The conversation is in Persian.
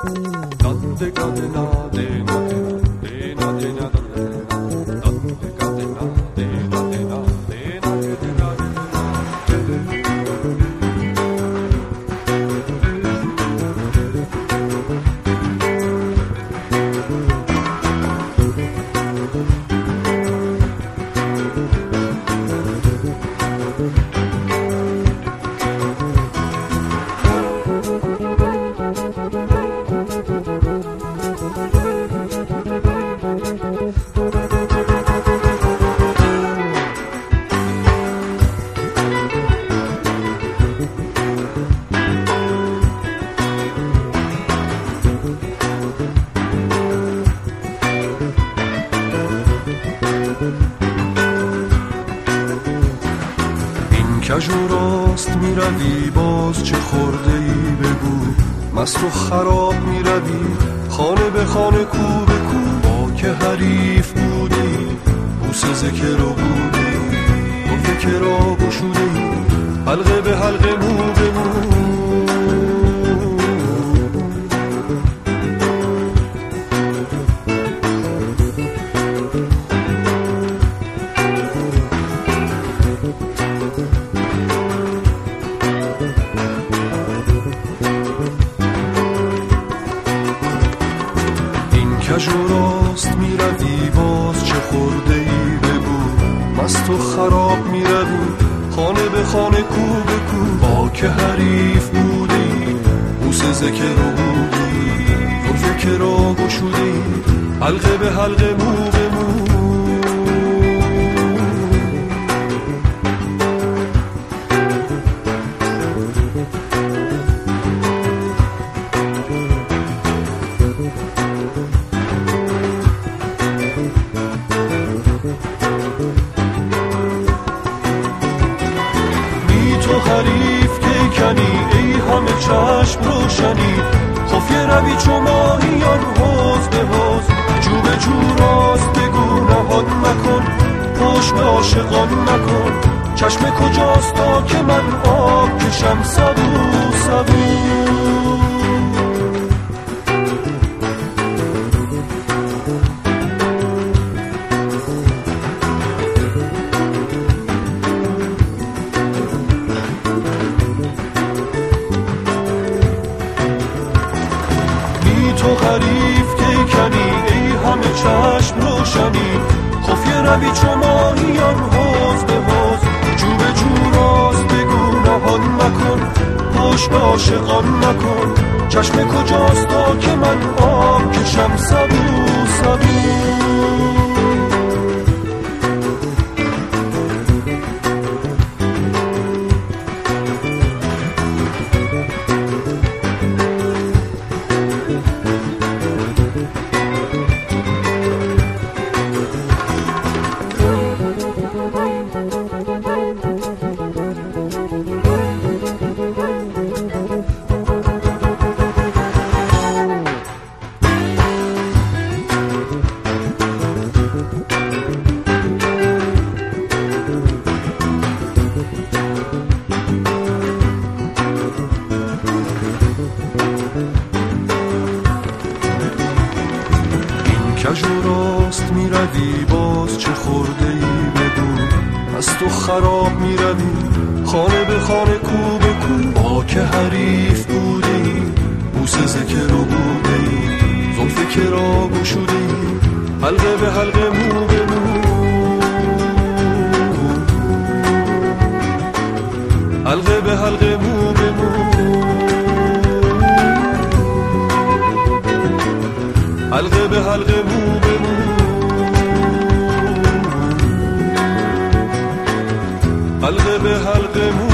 کج و راست می روی باز چه خورده ای بگو، مست و خراب می روی خانه به خانه کو به کو، با که حریف بوده ای بوسه ذکر و بوده ای، اون فکر را گشوده ای حلقه به حلقه مو به مو. کج و راست می روی باز چه خورده ای بگو، مست و خراب می روی خانه به خانه کو به کو، با که حریف بوده ای بوسه ذکر و بوده ای، اون فکر را گشوده ای حلقه به حلقه مو به مو. تو حریف که کنی ای همه چشم روشنی، خفیه روی چو ماهیان حوض به حوض، جو به جو راست بگو نهاد مکن، پشت به عاشقان مکن، چشم کجاست تا که من آب کشم سبو سبو. تو حریف که کنی ای همه چشم روشنی، خفیه روی چو ماهیان حوض به حوض، جو به جو راست بگو نهان مکن، پشت به عاشقان مکن، چشم کجاست تا که من آب کشم سبو سبو. کج و راست می روی باز چه خورده ای بگو، مست و خراب می روی خانه به خانه کو به کو، با که حریف بوده ای بوسه ذکر و بوده ای، زلف که را گشوده ای حلقه به حلقه مو به مو، حلقه به حلقه مو به مو، حلقه به حلقه مو به مو، حلقه به حلقه مو.